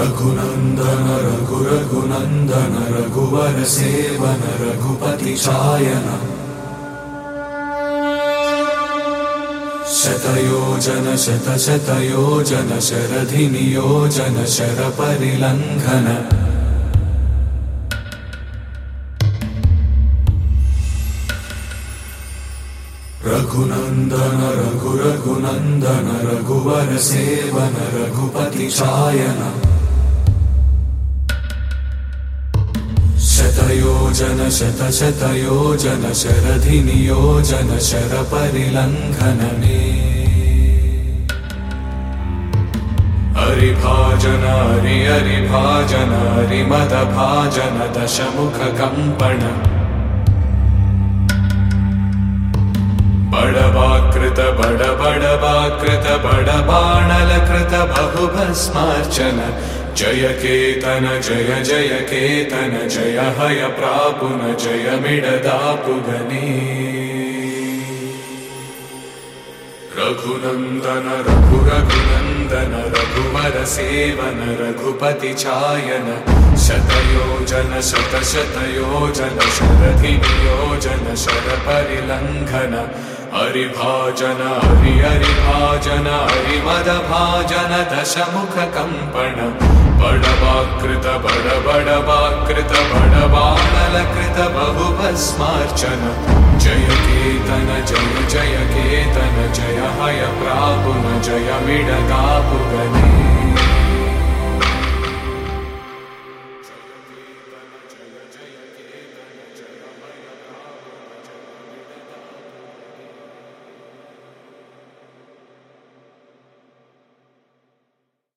रघुनंदन रघुनंदन रघुवर सेवन रघुपति चायन शतयोजन शतशतयोजन शरधि नियोजन शर परिलंघन रघुनंदन रघुनंदन रघुवर सेवन रघुपति चायन शतयोजन शतशतयोजन शरधि नियोजन शर परिलंघन हरिभाजन हरिभाजन हरिमद भाजन दशमुख कंपन बड़वाकृत बड़वाकृत बड़बाणलकृत बहुभस्मार्चन जय केतन जय जय केतन जय हय प्रापुन जय मिडदापुगने रघुनंदन रघुनंदन रघुवर सेवन रघुपति चायन शतयोजन शतशतयोजन शरधि नियोजन शर परिलंघन हरिभाजन हरिभाजन हरिमद भाजन दशमुख कंपन बड़वाकृत बड़वाकृत बड़बाणलकृत बहुभस्मार्चन जय केतन जय जय केतन जय हय प्रापुन जय मिडदापुगने